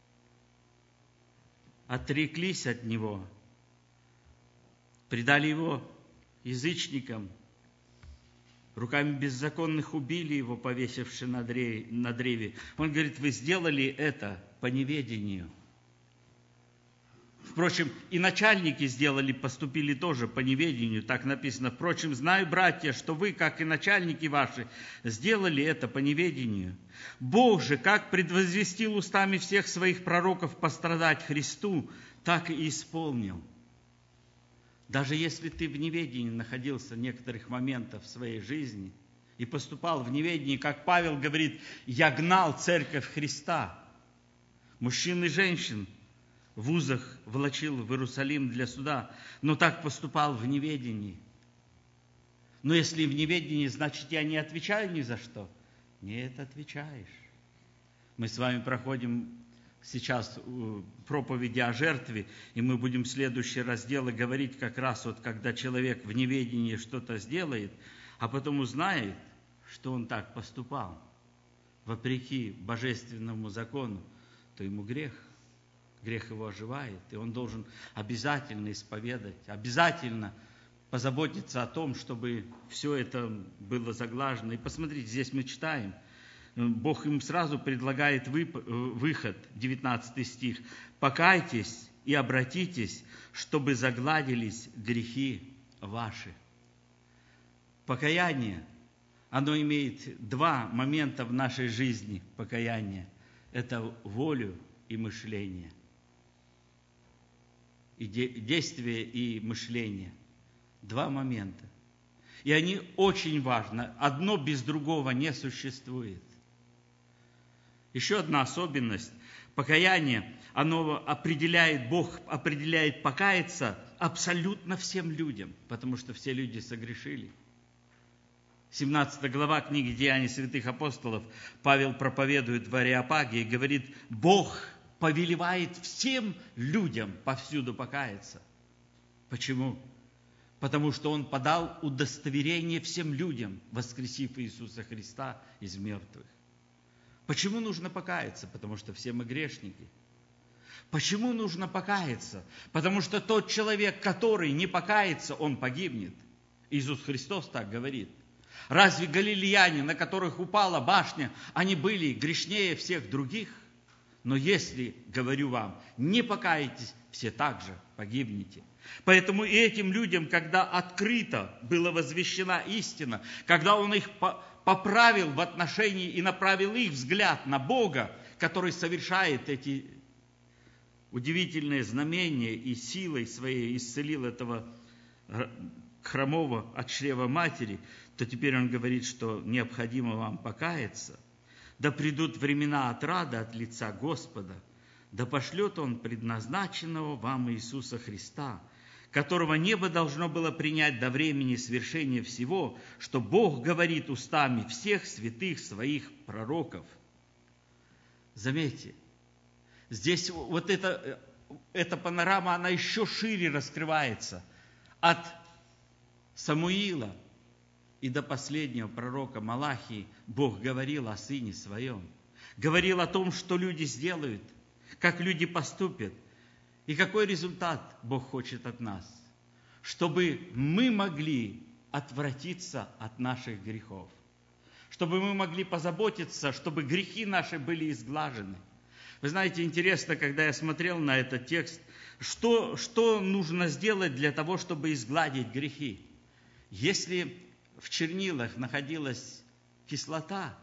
S1: отреклись от Него, предали Его язычникам, руками беззаконных убили Его, повесивши на древе, на древе». Он говорит: вы сделали это по неведению. Впрочем, и начальники сделали, поступили тоже по неведению, так написано. «Впрочем, знаю, братья, что вы, как и начальники ваши, сделали это по неведению. Бог же, как предвозвестил устами всех своих пророков пострадать Христу, так и исполнил». Даже если ты в неведении находился в некоторых моментах в своей жизни и поступал в неведении, как Павел говорит: «Я гнал церковь Христа». Мужчин и женщин в узах волочил в Иерусалим для суда, но так поступал в неведении. Но если в неведении, значит, я не отвечаю ни за что. Нет, отвечаешь. Мы с вами проходим сейчас проповеди о жертве, и мы будем в следующие разделы говорить как раз вот, когда человек в неведении что-то сделает, а потом узнает, что он так поступал, вопреки божественному закону, то ему грех. Грех его оживает, и он должен обязательно исповедать, обязательно позаботиться о том, чтобы все это было заглажено. И посмотрите, здесь мы читаем, Бог им сразу предлагает выход, девятнадцатый стих. «Покайтесь и обратитесь, чтобы загладились грехи ваши». Покаяние, оно имеет два момента в нашей жизни, покаяние. Это волю и мышление. И действие, и мышление. Два момента. И они очень важны. Одно без другого не существует. Еще одна особенность. Покаяние, оно определяет, Бог определяет покаяться абсолютно всем людям, потому что все люди согрешили. семнадцатая глава книги «Деяния святых апостолов» Павел проповедует в Ареопаге и говорит: Бог повелевает всем людям повсюду покаяться. Почему? Потому что Он подал удостоверение всем людям, воскресив Иисуса Христа из мертвых. Почему нужно покаяться? Потому что все мы грешники. Почему нужно покаяться? Потому что тот человек, который не покается, он погибнет. Иисус Христос так говорит. Разве галилеяне, на которых упала башня, они были грешнее всех других? Но если, говорю вам, не покаетесь, все также погибнете. Поэтому и этим людям, когда открыто была возвещена истина, когда Он их поправил в отношении и направил их взгляд на Бога, который совершает эти удивительные знамения и силой своей исцелил этого хромого от чрева матери, то теперь Он говорит, что необходимо вам покаяться. Да придут времена отрады от лица Господа, да пошлет Он предназначенного вам Иисуса Христа, которого небо должно было принять до времени свершения всего, что Бог говорит устами всех святых своих пророков. Заметьте, здесь вот эта, эта панорама, она еще шире раскрывается. От Самуила и до последнего пророка Малахии Бог говорил о Сыне Своем. Говорил о том, что люди сделают, как люди поступят. И какой результат Бог хочет от нас? Чтобы мы могли отвратиться от наших грехов. Чтобы мы могли позаботиться, чтобы грехи наши были изглажены. Вы знаете, интересно, когда я смотрел на этот текст, что, что нужно сделать для того, чтобы изгладить грехи? Если в чернилах находилась кислота,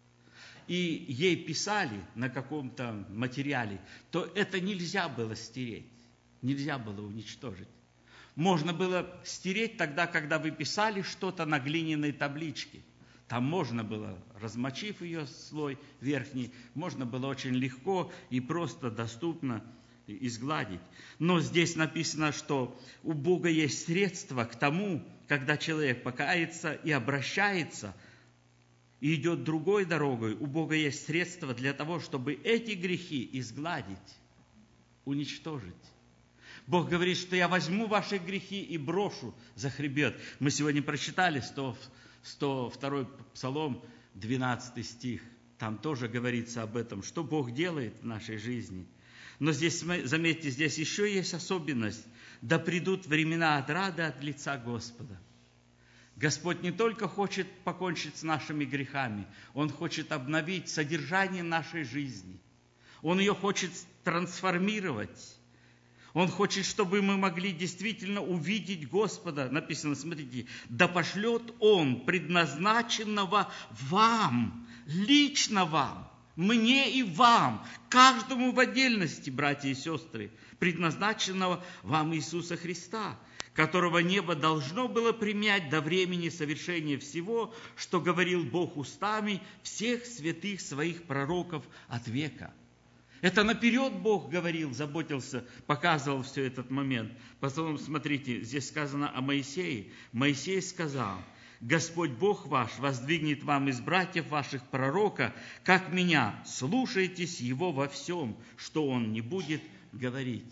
S1: и ей писали на каком-то материале, то это нельзя было стереть, нельзя было уничтожить. Можно было стереть тогда, когда вы писали что-то на глиняной табличке. Там можно было, размочив ее слой верхний, можно было очень легко и просто доступно изгладить. Но здесь написано, что у Бога есть средства к тому, когда человек покается и обращается, и идет другой дорогой, у Бога есть средства для того, чтобы эти грехи изгладить, уничтожить. Бог говорит, что я возьму ваши грехи и брошу за хребет. Мы сегодня прочитали сто, сто второй Псалом, двенадцатый стих. Там тоже говорится об этом, что Бог делает в нашей жизни. Но здесь, заметьте, здесь еще есть особенность. Да придут времена отрады от лица Господа. Господь не только хочет покончить с нашими грехами, Он хочет обновить содержание нашей жизни. Он ее хочет трансформировать. Он хочет, чтобы мы могли действительно увидеть Господа. Написано, смотрите, да пошлет Он предназначенного вам, лично вам, мне и вам, каждому в отдельности, братья и сестры, предназначенного вам Иисуса Христа, которого небо должно было принять до времени совершения всего, что говорил Бог устами всех святых своих пророков от века. Это наперед Бог говорил, заботился, показывал все этот момент. Потом, смотрите, здесь сказано о Моисее. Моисей сказал: Господь Бог ваш воздвигнет вам из братьев ваших пророка, как меня, слушайтесь Его во всем, что Он не будет говорить.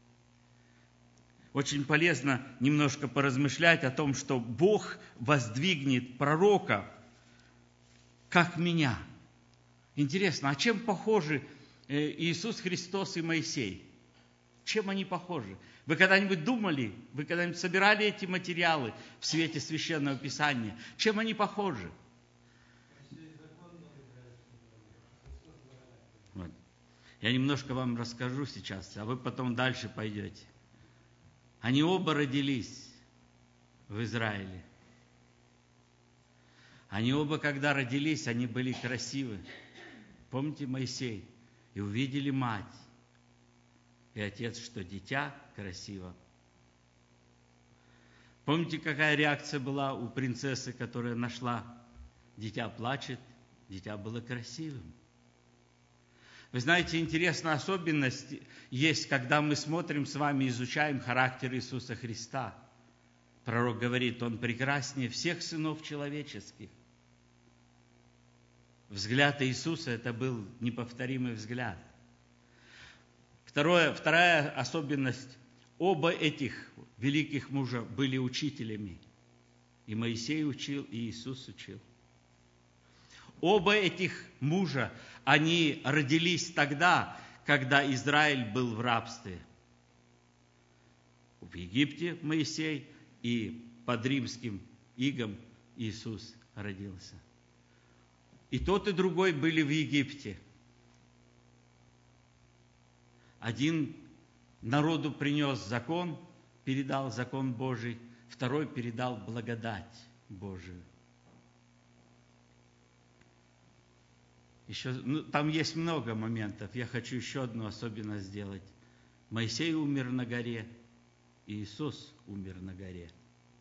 S1: Очень полезно немножко поразмышлять о том, что Бог воздвигнет пророка, как меня. Интересно, а чем похожи Иисус Христос и Моисей? Чем они похожи? Вы когда-нибудь думали, вы когда-нибудь собирали эти материалы в свете Священного Писания? Чем они похожи? Вот. Я немножко вам расскажу сейчас, а вы потом дальше пойдете. Они оба родились в Израиле. Они оба, когда родились, они были красивы. Помните Моисей? И увидели мать и отец, что дитя красиво. Помните, какая реакция была у принцессы, которая нашла? Дитя плачет, дитя было красивым. Вы знаете, интересная особенность есть, когда мы смотрим с вами, изучаем характер Иисуса Христа. Пророк говорит, Он прекраснее всех сынов человеческих. Взгляд Иисуса – это был неповторимый взгляд. Второе, вторая особенность. Оба этих великих мужа были учителями. И Моисей учил, и Иисус учил. Оба этих мужа, они родились тогда, когда Израиль был в рабстве. В Египте Моисей, и под римским игом Иисус родился. И тот, и другой были в Египте. Один народу принес закон, передал закон Божий, второй передал благодать Божию. Еще, ну, там есть много моментов. Я хочу еще одну особенность сделать. Моисей умер на горе, и Иисус умер на горе.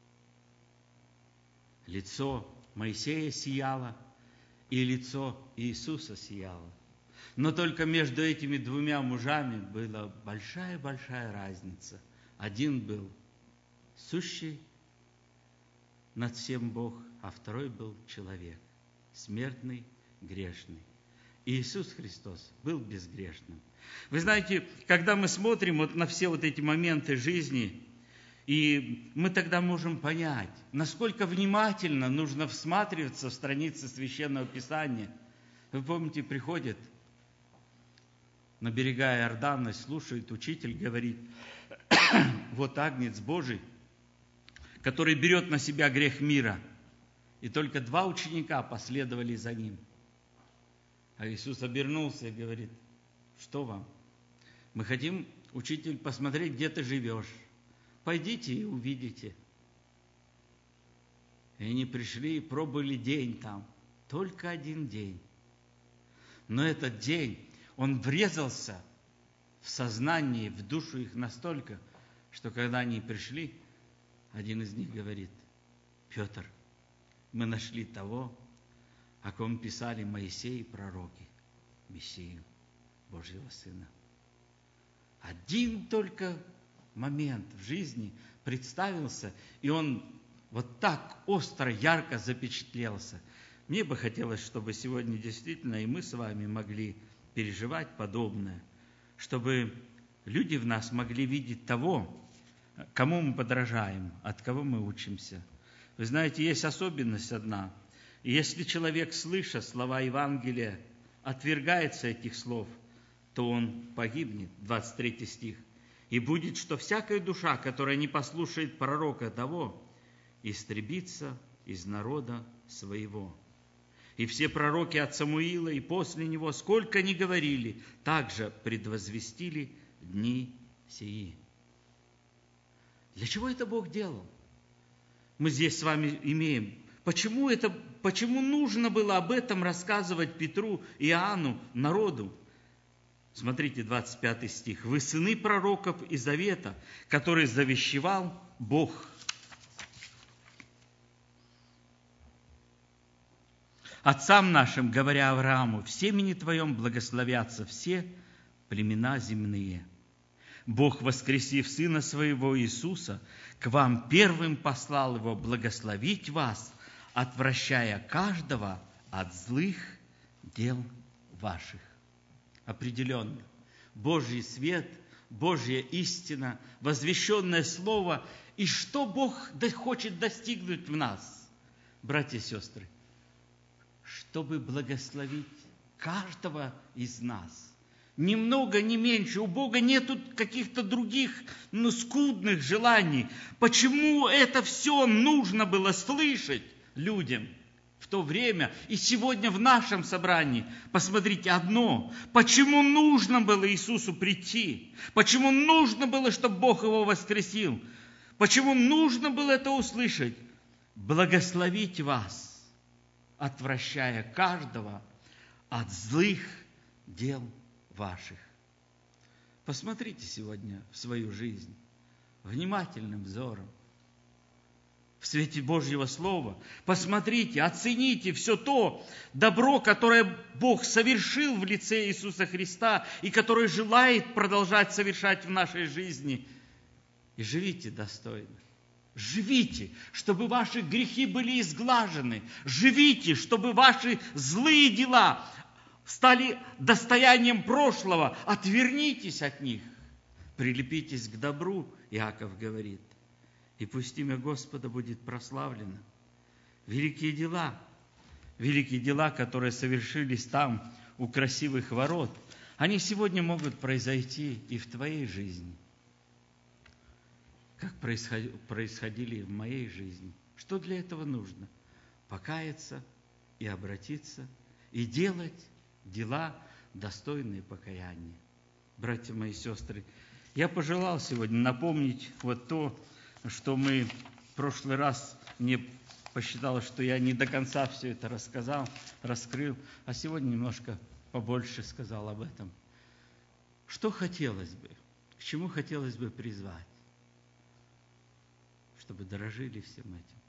S1: Лицо Моисея сияло, и лицо Иисуса сияло. Но только между этими двумя мужами была большая-большая разница. Один был сущий над всем Бог, а второй был человек, смертный, грешный. И Иисус Христос был безгрешным. Вы знаете, когда мы смотрим вот на все вот эти моменты жизни, и мы тогда можем понять, насколько внимательно нужно всматриваться в страницы Священного Писания. Вы помните, приходит на берега Иордана, слушает, учитель говорит, вот Агнец Божий, который берет на себя грех мира. И только два ученика последовали за ним. А Иисус обернулся и говорит, что вам? Мы хотим, учитель, посмотреть, где ты живешь. Пойдите и увидите. И они пришли и пробыли день там. Только один день. Но этот день, он врезался в сознание, в душу их настолько, что когда они пришли, один из них говорит, Петр, мы нашли того, о ком писали Моисей и пророки, Мессию, Божьего Сына. Один только момент в жизни представился, и он вот так остро, ярко запечатлелся. Мне бы хотелось, чтобы сегодня действительно и мы с вами могли переживать подобное, чтобы люди в нас могли видеть того, кому мы подражаем, от кого мы учимся. Вы знаете, есть особенность одна. Если человек, слыша слова Евангелия, отвергается этих слов, то он погибнет. двадцать третий стих. И будет, что всякая душа, которая не послушает пророка того, истребится из народа своего. И все пророки от Самуила и после него, сколько ни говорили, также предвозвестили дни сии. Для чего это Бог делал? Мы здесь с вами имеем. Почему, это, почему нужно было об этом рассказывать Петру, Иоанну, народу? Смотрите, двадцать пятый стих. «Вы сыны пророков и завета, который завещевал Бог. Отцам нашим, говоря Аврааму, в семени твоем благословятся все племена земные. Бог, воскресив Сына Своего Иисуса, к вам первым послал Его благословить вас, отвращая каждого от злых дел ваших». Определенно, Божий свет, Божья истина, возвещенное Слово, и что Бог хочет достигнуть в нас, братья и сестры, чтобы благословить каждого из нас. Ни много, ни меньше. У Бога нету каких-то других, ну, скудных желаний. Почему это все нужно было слышать людям в то время и сегодня в нашем собрании? Посмотрите, одно. Почему нужно было Иисусу прийти? Почему нужно было, чтобы Бог Его воскресил? Почему нужно было это услышать? Благословить вас, отвращая каждого от злых дел ваших. Посмотрите сегодня в свою жизнь внимательным взором. в свете Божьего Слова. Посмотрите, оцените все то добро, которое Бог совершил в лице Иисуса Христа и которое желает продолжать совершать в нашей жизни. И живите достойно. Живите, чтобы ваши грехи были изглажены. Живите, чтобы ваши злые дела стали достоянием прошлого. Отвернитесь от них. Прилепитесь к добру, Иаков говорит. И пусть имя Господа будет прославлено. Великие дела, великие дела, которые совершились там, у красивых ворот, они сегодня могут произойти и в твоей жизни, как происходили в моей жизни. Что для этого нужно? Покаяться и обратиться, и делать дела, достойные покаяния. Братья мои и сестры, я пожелал сегодня напомнить вот то, что мы в прошлый раз, мне посчиталось, что я не до конца все это рассказал, раскрыл, а сегодня немножко побольше сказал об этом. Что хотелось бы, к чему хотелось бы призвать? Чтобы дорожили всем этим.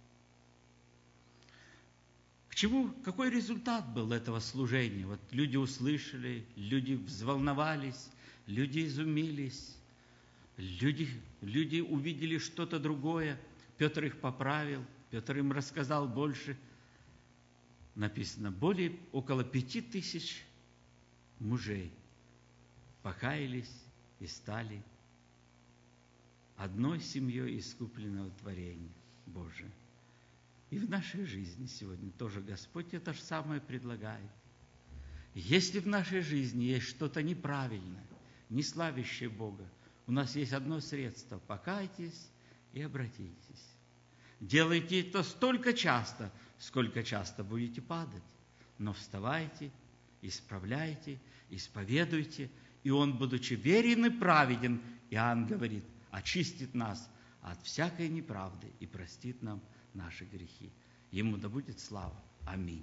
S1: К чему, какой результат был этого служения? Вот люди услышали, люди взволновались, люди изумились, люди, люди увидели что-то другое. Петр их поправил, Петр им рассказал больше. Написано, более около пяти тысяч мужей покаялись и стали одной семьей искупленного творения Божия. И в нашей жизни сегодня тоже Господь это же самое предлагает. Если в нашей жизни есть что-то неправильное, не славящее Бога, у нас есть одно средство – покайтесь и обратитесь. Делайте это столько часто, сколько часто будете падать. Но вставайте, исправляйте, исповедуйте, и Он, будучи верен и праведен, Иоанн говорит, очистит нас от всякой неправды и простит нам наши грехи. Ему да будет слава. Аминь.